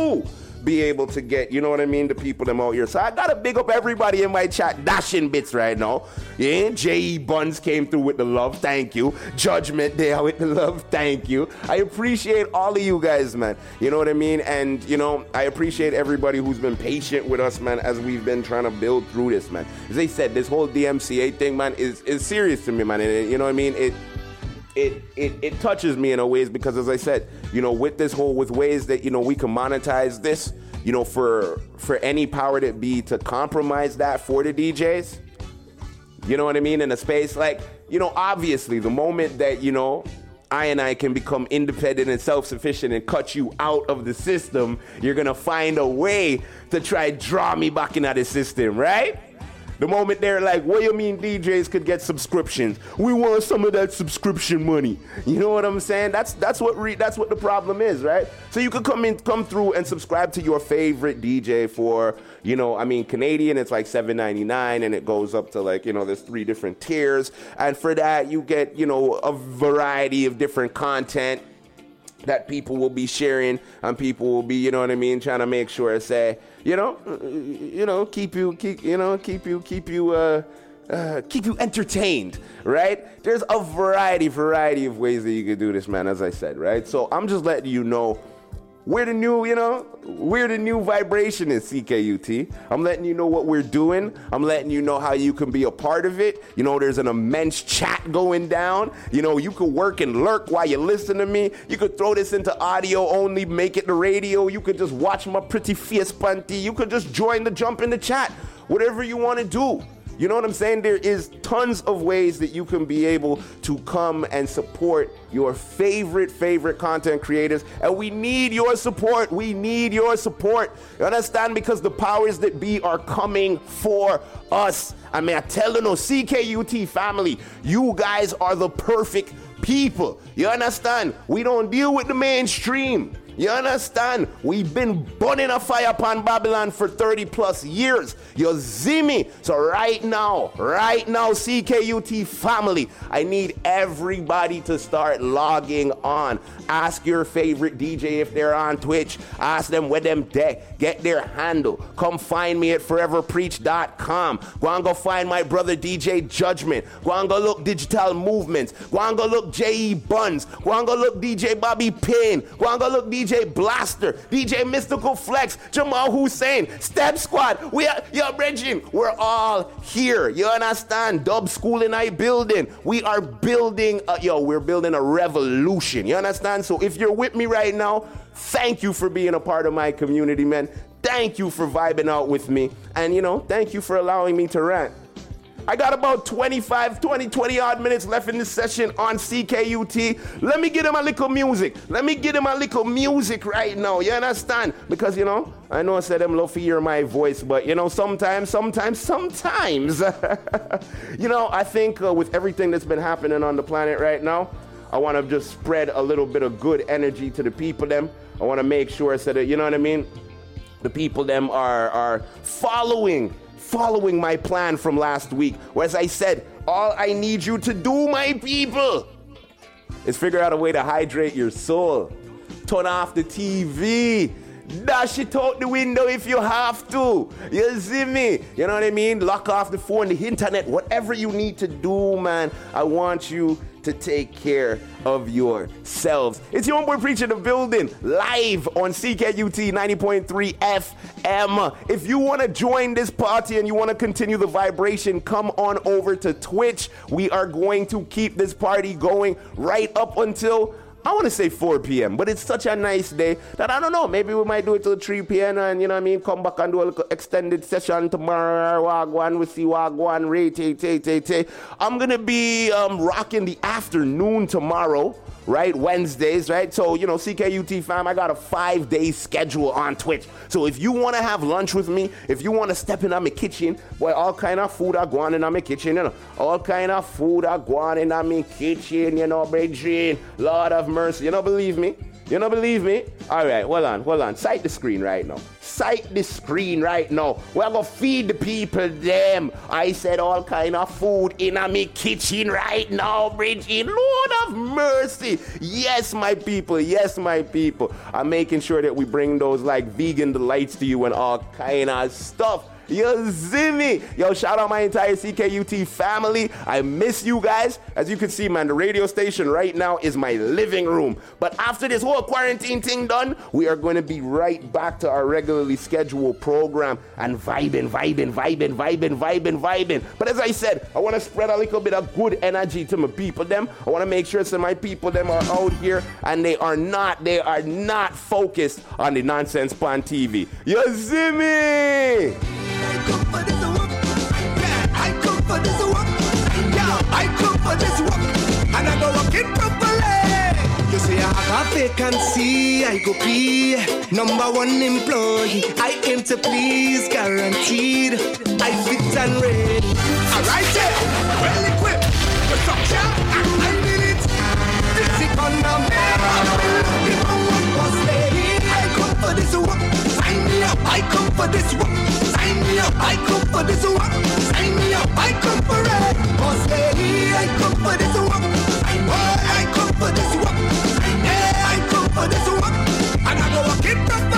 to get, you know what I mean, the people them out here. So I gotta big up everybody in my chat dashing bits right now. Yeah, J.E. Buns came through with the love, thank you. Judgment Day with the love, thank you. I appreciate all of you guys, man. You know what I mean? And, you know, I appreciate everybody who's been patient with us, man, as we've been trying to build through this, man. As they said, this whole DMCA thing, man, is serious to me, man. And you know what I mean? It touches me in a ways because, as I said, you know, with ways that, you know, we can monetize this, you know, for any power that be to compromise that for the DJs, you know what I mean, in a space like, you know, obviously the moment that, you know, I can become independent and self-sufficient and cut you out of the system, you're gonna find a way to try draw me back into the system, right? The moment they're like, what do you mean DJs could get subscriptions? We want some of that subscription money. You know what I'm saying? That's what the problem is, right? So you could come through and subscribe to your favorite DJ for, you know, I mean, Canadian, it's like $7.99 and it goes up to like, you know, there's 3 different tiers. And for that, you get, you know, a variety of different content that people will be sharing and people will be, you know what I mean, trying to make sure, say, keep you entertained, right? There's a variety of ways that you can do this, man, as I said, right? So I'm just letting you know where the new vibration is, CKUT. I'm letting you know what we're doing. I'm letting you know how you can be a part of it. You know, there's an immense chat going down. You know, you could work and lurk while you listen to me. You could throw this into audio only, make it the radio. You could just watch my pretty face panty. You could just join the jump in the chat. Whatever you want to do. You know what I'm saying? There is tons of ways that you can be able to come and support your favorite content creators. And we need your support. We need your support. You understand? Because the powers that be are coming for us. I mean, I tell you, CKUT family, you guys are the perfect people. You understand? We don't deal with the mainstream. You understand? We've been burning a fire upon Babylon for 30 plus years. You see me? So right now, CKUT family, I need everybody to start logging on. Ask your favorite DJ if they're on Twitch. Ask them where them get their handle. Come find me at foreverpreach.com. Go and go find my brother DJ Judgment. Go and go look Digital Movements. Go and go look J.E. Buns. Go and go look DJ Bobby Payne. Go and go look DJ Blaster, DJ Mystical Flex, Jamal Hussein, Step Squad. We're all here. You understand? Dub School in I building. We are building we're building a revolution. You understand? So if you're with me right now, thank you for being a part of my community, man. Thank you for vibing out with me. And, you know, thank you for allowing me to rant. I got about 20 odd minutes left in this session on CKUT. Let me get him a little music. Right now. You understand? Because, you know, I know I said them love to hear my voice, but, you know, sometimes, you know, I think with everything that's been happening on the planet right now, I want to just spread a little bit of good energy to the people them. I want to make sure so that, you know what I mean, the people them are following my plan from last week. Where, as I said, all I need you to do, my people, is figure out a way to hydrate your soul. Turn off the TV. Dash it out the window if you have to. You see me? You know what I mean? Lock off the phone, the internet, whatever you need to do, man. I want you to take care of yourselves. It's your boy Preacher in the building, live on CKUT 90.3 FM. If you want to join this party and you want to continue the vibration, come on over to Twitch. We are going to keep this party going right up until, I want to say 4 p.m., but it's such a nice day that I don't know, maybe we might do it till 3 p.m. and, you know what I mean, come back and do a little extended session tomorrow. Wagwan, we see Wagwan, Ray. I'm going to be rocking the afternoon tomorrow, right? Wednesdays, right? So, you know, CKUT fam, I got a 5-day schedule on Twitch. So if you want to have lunch with me, if you want to step in my kitchen, boy, all kind of food are going in my kitchen, you know. All kind of food are going in my kitchen, you know, brethren. Lord of mercy. You don't believe me? You don't believe me? All right, hold on. Sight the screen right now. Sight the screen right now. We're going to feed the people them. I said all kind of food in my kitchen right now, Bridget. Lord of mercy. Yes, my people. Yes, my people. I'm making sure that we bring those like vegan delights to you and all kind of stuff. You see me? Yo, shout out my entire CKUT family. I miss you guys. As you can see, man, the radio station right now is my living room. But after this whole quarantine thing done, we are going to be right back to our regularly scheduled program and vibing. But as I said, I want to spread a little bit of good energy to my people them. I want to make sure that my people them are out here and they are not focused on the nonsense pan TV. You see me? I come for this work. Yeah, I come for this work. Yeah, I come for this work. And I go work it properly. You see, I have a vacancy. I go be #1 employee. I aim to please, guaranteed. I fit and ready. Alright, yeah, well equipped. The structure, I need it. This is on the I come for this work. Sign me up. I come for this work. Sign me up. I come for this work. Sign me up. I come for it. Boss lady, I come for this work. I come for this work. Yeah, I come for this work. And I go work it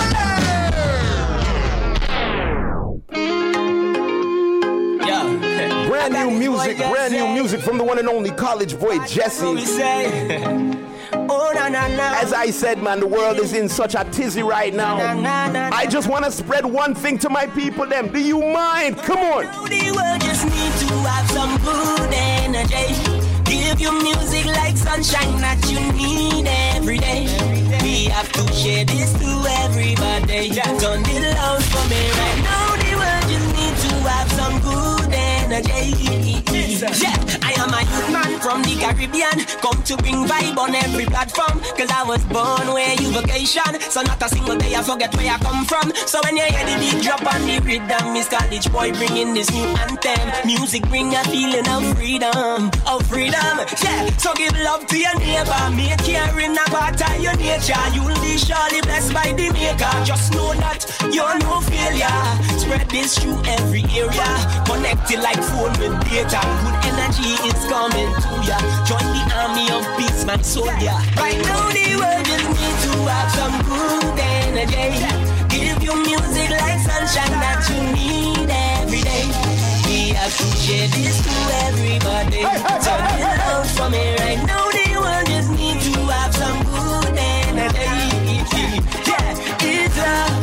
properly. Yeah. Brand new music from the one and only college boy Jesse. Oh, na, na, na. As I said, man, the world is in such a tizzy right now. I just want to spread one thing to my people them. Do you mind? Come on. The world just need to have some good energy. Give you music like sunshine that you need every day. We have to share this to everybody. Turn the love for me right now. The world just need to have some good energy. Yeah, I am a youth man from the Caribbean. Come to bring vibe on every platform. Cause I was born where you vacation. So not a single day I forget where I come from. So when you hear the beat drop on the rhythm, Miss College Boy bringing this new anthem. Music bring a feeling of freedom. Yeah, so give love to your neighbor. Make caring a part of your nature. You'll be surely blessed by the maker. Just know that you're no failure. Spread this through every area. Connected like phone with data. Good energy is coming to ya. Join the army of peace, my soldier. Right now the world just need to have some good energy. Give you music like sunshine that you need every day. We have to share this to everybody. Turn it out for me right now. The world just need to have some good energy. Yeah, it's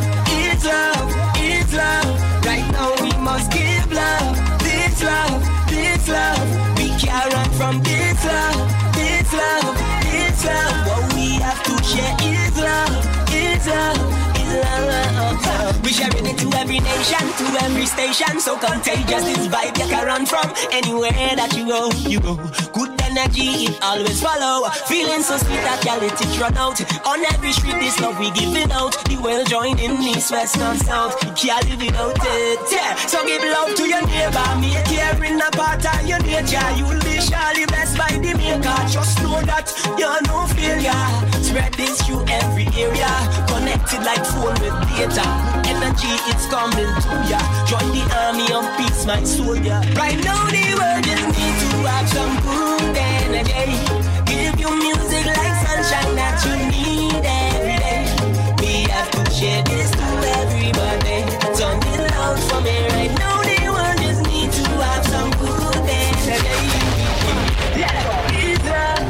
love. Right now we must give love. This love. We can't run from this love. What we have to share is love. We sharing it to every nation, to every station. So contagious this vibe you can run from. Anywhere that you go. Good energy, it always follow. Feeling so sweet that y'all let it run out. On every street this love we giving out. The world joined in east, west and south. You can't live without it. Yeah. So give love to your neighbor. Make caring a part of your nature. You'll be surely blessed by the maker. Just know that you're no failure. Spread this through every area. Connected like phone with data. Energy, it's coming to ya. Join the army of peace, my soldier. Right now the world just need to have some good energy. Give you music like sunshine that you need every day. We have to share this to everybody. Turn it loud for me right now. The world just need to have some good energy. Yeah, it's love.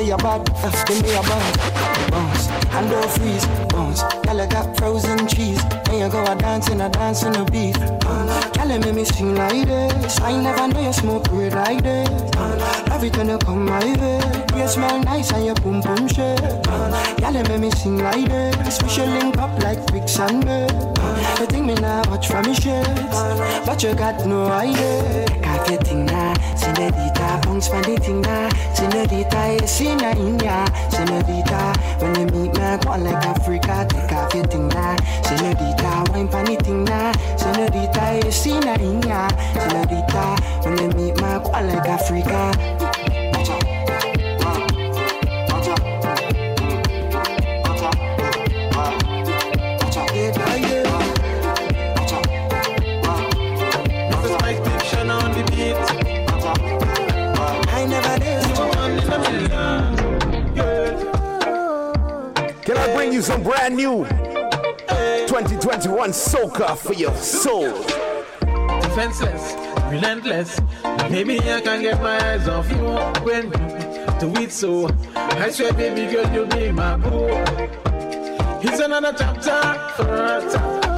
a bad, give me a bad. Bounce, and don't freeze, bounce. Girl, I got frozen cheese. When you go a dance in a beat. Girl, make me sing like this. I never know you smoke weed like this. Love it when you come my way. You smell nice and you boom boom shit. Girl, make me sing like this. We should link up like bricks and birds. You think me now watch from me shit, but you got no idea. Got your thing now, senorita, bounce from the thing now. Senorita, yes, in India. Senorita, when you meet me, go like Africa. Take off your thing now. Senorita, wine from the thing now. Senorita, yes, in India. Senorita, when you meet me, go like Africa. Can I bring you some brand new 2021 soca for your soul? Defenseless, relentless. Maybe I can get my eyes off you when you do it so. I swear, baby girl, you'll be my boo. It's another chapter for us.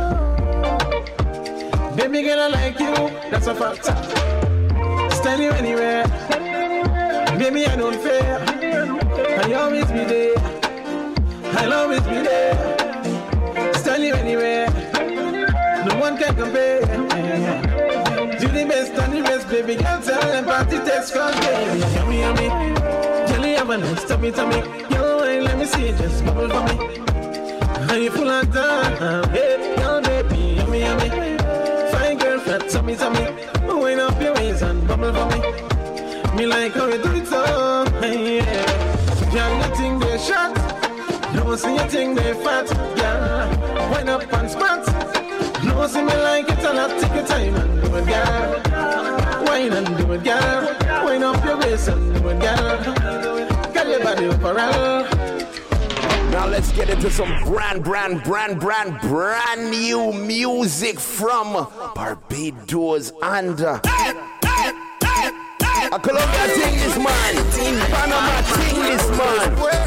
Baby girl, I like you, that's a factor. Stand you anywhere. Baby, I don't fear. I'll always be there. I'll always be there. Stand you anywhere. No one can compare. Do the best and the best, baby girl. Tell them party test cause baby. Yummy, yummy. Jelly have a nice tummy. Yo, hey, let me see it, just bubble for me. Are you full of time? Hey, yo, baby, yummy. Fine girl, fat tummy. Wind up your waist and bubble for me. Me like how you do it so, yeah. Girl, you think they shot. No, see you think they fat, girl. Wind up and spot. No, see me like it a lot. Take your time and do it, girl. Wine and do it, girl. Wind up your waist and do it, girl. Get your body up around. Now let's get into some brand new music from Barbados and a Colombia thing this man, Panama thing this man.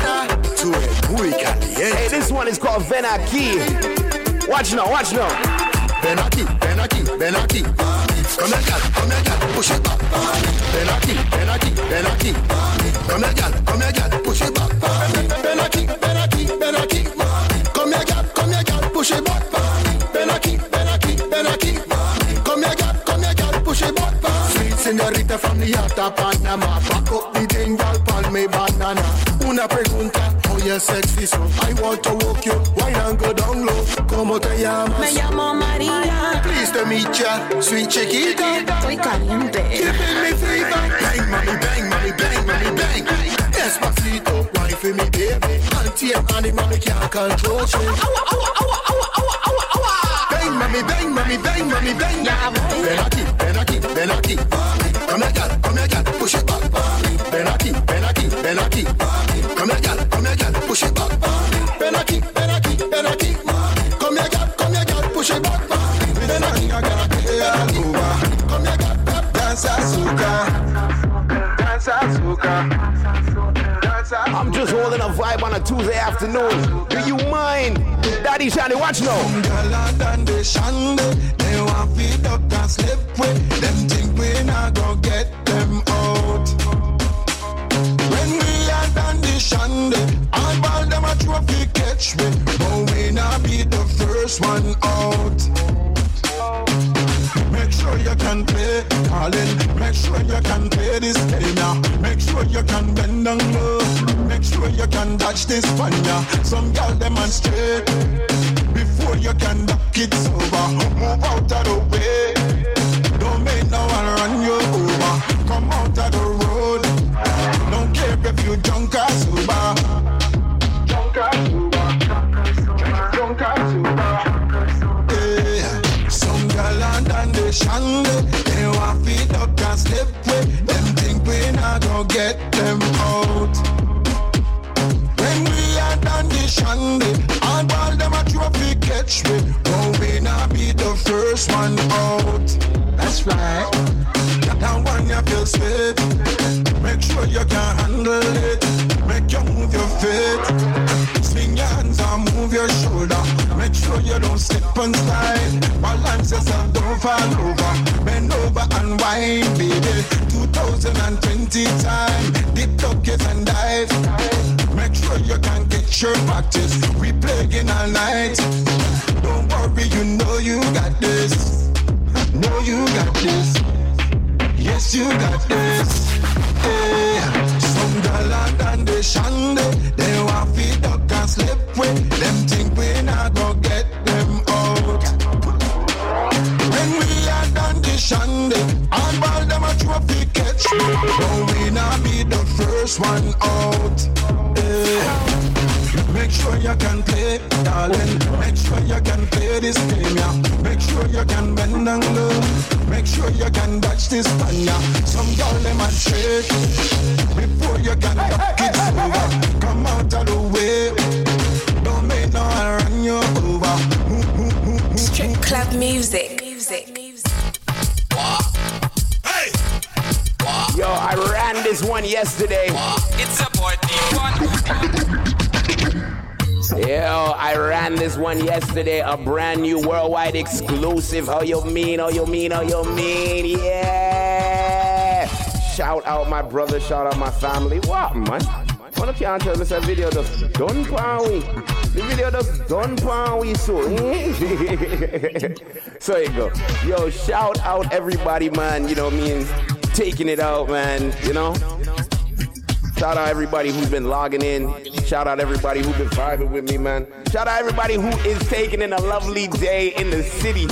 Hey, this one is called Ven Aquí. Watch now. Ven aquí. Come here, girl, push it back. Ven aquí. Come here, girl, push it back. Ven aquí. Come here, girl, push it back. Ven aquí. Come here, girl, push it back. Sweet señorita from the heart of Panama. Back up the thing, girl, palm me banana. Una pregunta, how you sexy so I want to walk you, wine and go down low. ¿Cómo te llamas? Me llamo María. Pleased to meet ya, sweet chiquita. Estoy caliente. Giving me fever. Bang, bang. Despacito, wine for me, baby. Auntie and Annie, mommy can't control you. Bang, mommy, bang. Ven aquí. Come here, girl, push it back. Ven aquí. Come here, girl, push it back. Ven aquí. Come here, girl, push it back. Ven aquí, come here, girl, dance azúcar. I'm just holding a vibe on a Tuesday afternoon. Do you mind? Daddy Shandy, watch now. They want feed up and slip with them. Think we not gonna get them out. When we are done the shandy, all ball them a trophy catch me, but we not be the first one out. Make sure you can play, darling. Make sure you can play this game, yeah. Make sure you can bend down low. Make sure you can dodge this fun, yeah. Some girl demonstrate before you can duck it over. Move out of the way. Don't make no one run you over. Come out of the road. Don't care if you drunk or sober. Some girl and they shandy. They want feet up and slip with. Them think we not gonna get them out. When we are done the shandy, all ball them a trophy catch me, but we not be the first one out. That's right. That one you feel sweet. Make sure you can handle it. Make fit. Swing your hands and move your shoulder. Make sure you don't slip and slide. Balance yourself, don't fall over. Bend over and whine, baby. 2020 time. Dip, duckets and dive. Make sure you can get your practice. We playing all night. Don't worry, you know you got this. Know you got this. Yes, you got this. Yeah. Some gallant and they shandy. They want feed duck and slip with. Them think we not gonna get them out. When we are done the shandy, all ball them a trophy catch. Don't we not be the first one out. Yeah. Make sure you can play, darling. Make sure you can play this game, yeah. Make sure you can bend and go. Make sure you can dodge this pan, yeah. Some girl them a shake before you can duck it over. Come out of the way. Don't make no run you over. Strip club music. Yo, I ran this one yesterday. It's a boy D1. Yo, I ran this one yesterday. A brand new worldwide exclusive. How you mean? Yeah. Shout out my brother, shout out my family. What, man? Why don't you tell me that video just done pan we? The video just done pan we so. So you go. Yo, shout out everybody, man. You know what I mean? Taking it out, man. You know? Shout out everybody who's been logging in. Shout out everybody who's been vibing with me, man. Shout out everybody who is taking in a lovely day in the city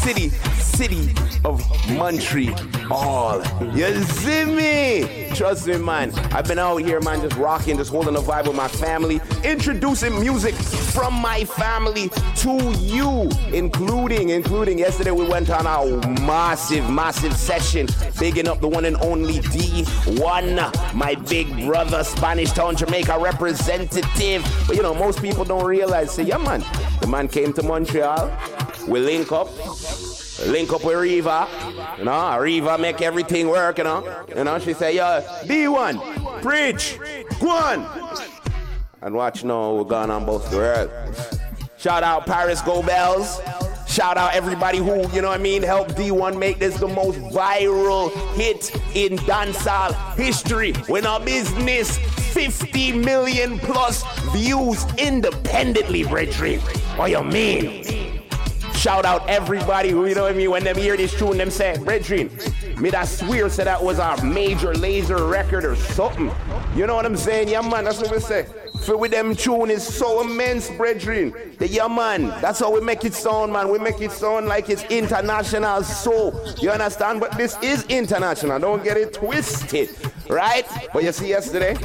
of Montreal. You see me? Trust me, man. I've been out here, man, just rocking, just holding a vibe with my family, introducing music from my family to you, including yesterday we went on a massive session, bigging up the one and only D1, my big brother, Spanish Town, Jamaica representative. But you know, most people don't realize, say, yeah, man, the man came to Montreal, we link up with Riva, you know, Riva make everything work, you know, she say, yo, D1, preach, go on, and watch now, we're going on both the world. Shout out Paris Go Bells, shout out everybody who, you know what I mean, helped D1 make this the most viral hit in dancehall history. When our business, 50 million plus views independently, brethren. What you mean? Shout out everybody who, you know what I mean, when them hear this tune, them say, brethren, me that swear say that was our major laser record or something. You know what I'm saying? Yeah, man, that's what we say. For with them tune is so immense, brethren. Yeah, man, that's how we make it sound, man. We make it sound like it's international, so, you understand? But this is international, don't get it twisted, right? But you see yesterday,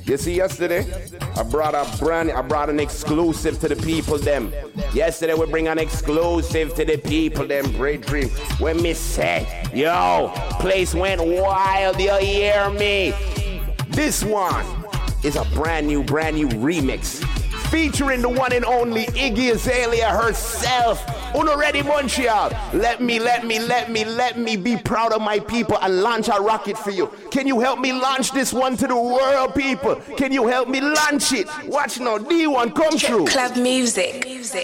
I brought an exclusive to the people, them. Yesterday we bring an exclusive to the people, them, brethren. When me say, yo, place went wild, you hear me? This one is a brand new remix featuring the one and only Iggy Azalea herself. Uno ready, Montreal? Let me be proud of my people and launch a rocket for you. Can you help me launch this one to the world, people? Can you help me launch it? Watch now, D1 come through. Club music.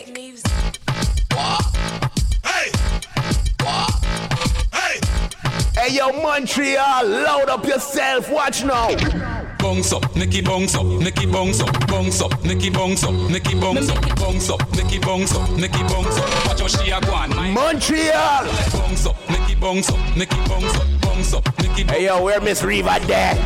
Hey yo, Montreal, load up yourself. Watch now. Bounce up, Nicky bounce up, Nicky bounce up, bounce up, Nicky bounce up, Nicky bounce up, bounce up, Nicky bounce up, Nicky bounce up. Watch how she a go on. Montreal. Bounce up, Nicky bounce up, Nicky bounce up, bounce up, Nicky. Hey yo, where Miss Riva there?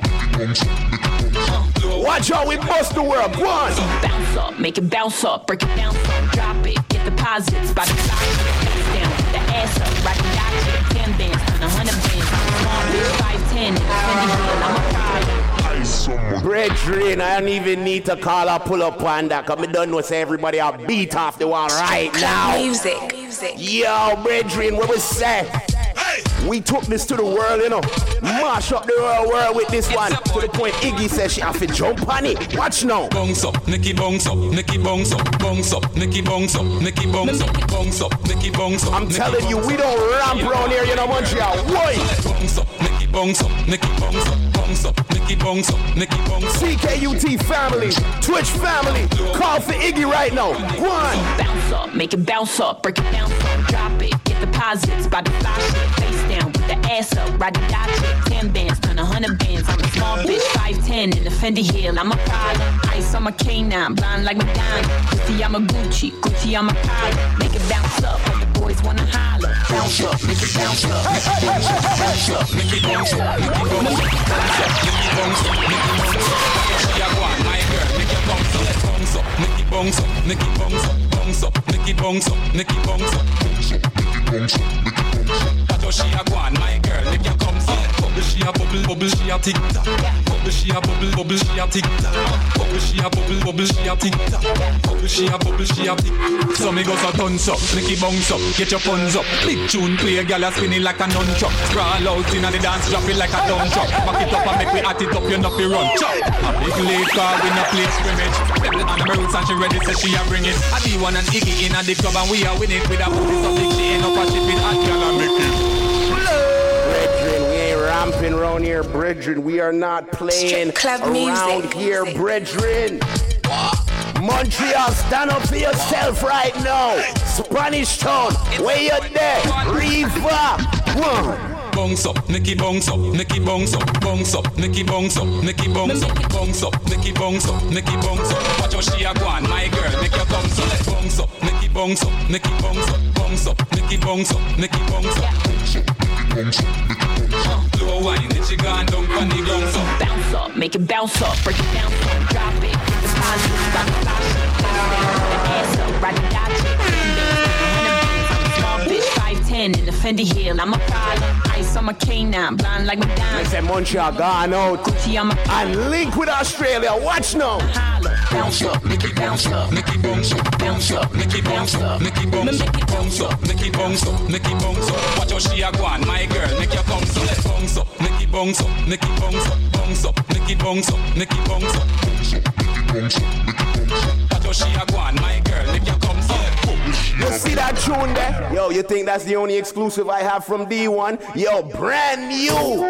Watch how we bust the world. Go on. Bounce up, make it bounce up, break it down, drop it, get deposits by the side, down, the ass up, rock it out, 10 bands, 100 bands, small bitch, 5'10", I'm a pride. Brethren, I don't even need to call or pull up on that, cause me don't know say everybody are beat off the wall right now. Music. Yo, brethren, what we say? We took this to the world, you know. Mash up the whole world with this one. To the point Iggy says she have to jump on it. Watch now. Bounce up, Nicky bounce up, Nicky bounce up, bounce up, Nicky bounce up, Nicky bounce up, bounce up, Nicky bounce up. I'm telling you, we don't ramp around here, you know, Montreal. Why? Bounce up, Nicky bounce up, Nicky bounce up. bounce up, Nicky bounce up, Nicky bounce up. CKUT family, Twitch family, call for Iggy right now. One. Bounce up, make it bounce up, break it down, some drop it, get deposits by the fly shit, face down with the ass up, ride the dot chick, 10 bands, turn 100 bands. I'm a small bitch, 5'10" in the Fendi heel. I'm a problem, ice on my canine, blind like Madonna. Gucci, I'm a Gucci, Gucci, I'm a Prada. Make it bounce up, all the boys wanna holler. Bounce up, make it bounce up, bounce up, bounce up, make it bounce up, make it bounce up, bounce up, make it bounce up, make it bounce up. She a go on, my girl, make it bounce up, bounce up, Nicky bounce up, Nicky bounce up, bounce up, Nicky bounce up, Nicky bounce up, bounce up, Nicky bounce up, Nicky bounce up. That's how she a go on, my girl, make you come see. Bubble, she a bubble, bubble, she a tick tock. Bubble, she a bubble, bubble, she a tick tock. Bubble, she a bubble, bubble, she a tick tock. Bubble, she a bubble, she a tick. So me go so tons up, Nicky bounce up, get your funds up. Big tune play, girl a spinning like a nunchuck. Sprawl out inna the dance, drop it like a dumb truck. Back it up and make we at it up, you know fi run. Chop. A big late car, we no play scrimmage. Pebble on my roots and she ready, say she a bring it. I D1 and Iggy inna the club and we a win it with a booty so big she ain't up a ship it hot, girl a make it. Brethren, we ain't ramping around here, brethren. We are not playing around music. here, brethren. Montreal, stand up for yourself right now. Spanish Town, where you there? Riva, one. Bounce up, Nicky bounce up, Nicky bounce up, bounce up, Nicky bounce up, Nicky bounce up, bounce up, Nicky bounce up, Nicky bounce up. Watch how she a go on, my girl, make your bounce up, bounce up, Nicky bounce up, Nicky bounce up, bounce up, Nicky bounce up, Nicky bounce up. Blow wine, then she gone down on the ground so. Bounce up, make it bounce up, break it down, some drop it, get deposits by the fly shit, face down with the ass up, ride the dot chick, 10 bands, 100 bands. I'm a small bitch, 5'10" in the Fendi heel. I'm a problem, ice on my canine, blind like Madonna. They said Montreal gone out. Gucci, I'm a and link with Australia. Watch now. Bounce up, make it bounce up, Nicky bounce up, bounce up, Nicky bounce up, Nicky bounce up, bounce up, Nicky bounce up, Nicky bounce up. Watch how she a go on, my girl, make your bounce up, bounce up, Nicky bounce up, Nicky bounce up, bounce up, Nicky bounce up, Nicky bounce up, bounce up, Nicky bounce up, Nicky bounce up. Watch how she a go on, my girl, make your bounce up. You see that tune there? Yo, you think that's the only exclusive I have from D1? Yo, brand new.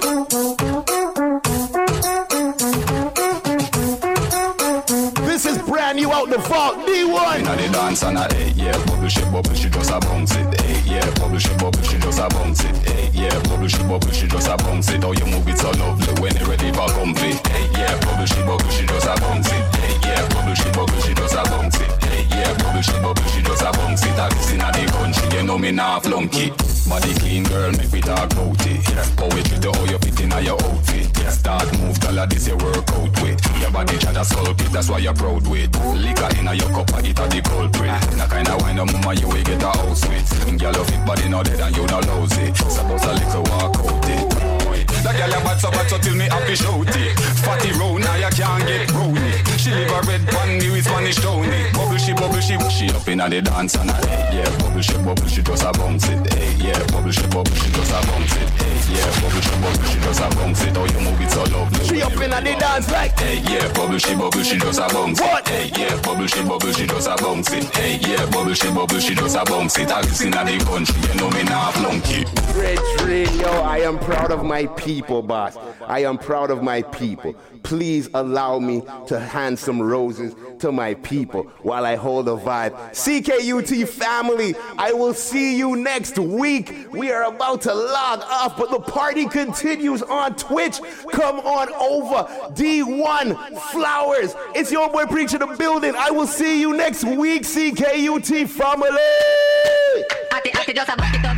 This is brand new out the vault, D1. Inna the dance and a yeah, bubble she just a bounce it. Yeah, bubble she just a bounce it. Yeah, bubble she just a bounce it. Oh, you move it so lovely when you ready for comfy. Yeah, bubble she just a bounce it. Yeah, bubble she just a bounce it. Yeah, bubble she just a bounce it. I this inna the country, you know me nah flunky. Body clean girl, make me talk about it. Poetry to how you fit inna your outfit. Start move, color this your workout with. Your body chat a sculpt, that's why you're proud with. Liquor inna your cup, it a the culprit. Na kinda wine up, mama, you will get a house with. Girl, you fit body no dead and you no lousy. Suppose a little walk out it. That girl you bad so till me happy shout it. Fatty round, now you can't get brownie. She live a red pan, new is Spanish towny. Bubble she up inna the dance and yeah, bubble she just a bounce it. Yeah, bubble she just a bounce it. Yeah, bubble she just a bounce it. Oh, you move it so lovely. She up inna the dance like yeah, bubble she just a bounce it. What? Yeah, bubble she just a bounce it. Yeah, bubble she just a bounce it. I listen inna the country, you know me nah flunky. Brethren, yo, I am proud of my people, boss. I am proud of my people. Please allow me to hand some roses to my people while I hold a vibe. CKUT family, I will see you next week. We are about to log off, but the party continues on Twitch. Come on over. D1 Flowers. It's your boy Preacher the building. I will see you next week, CKUT family. Just back it up.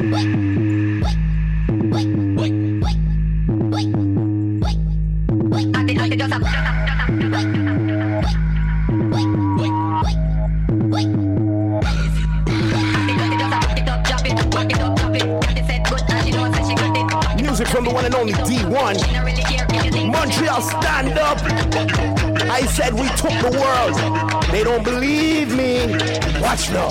Music from the one and only D1. Montreal, stand up. I said we took the world. They don't believe me. Watch now.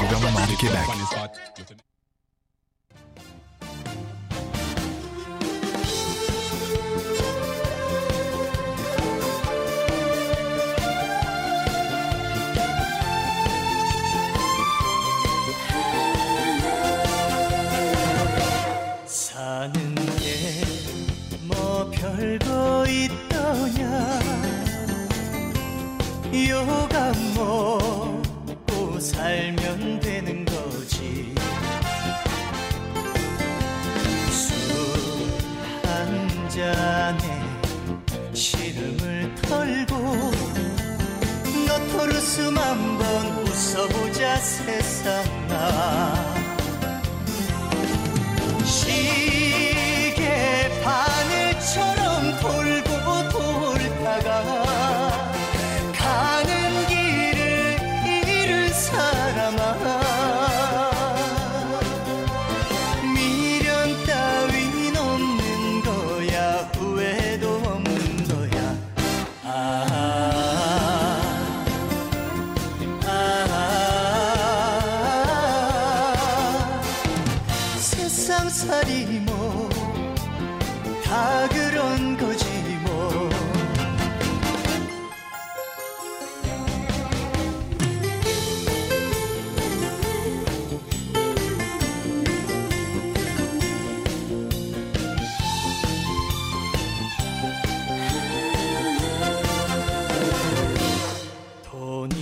사는 게 뭐 별거 맘 먹고 살면 되는 거지. 술 한 잔에 시름을 털고 너토르스 한번 웃어보자 세상아. 시계 바늘처럼 돌고 돌다가 가는 길을 잃은 사람아. 미련 따윈 없는 거야. 후회도 없는 거야. 세상살이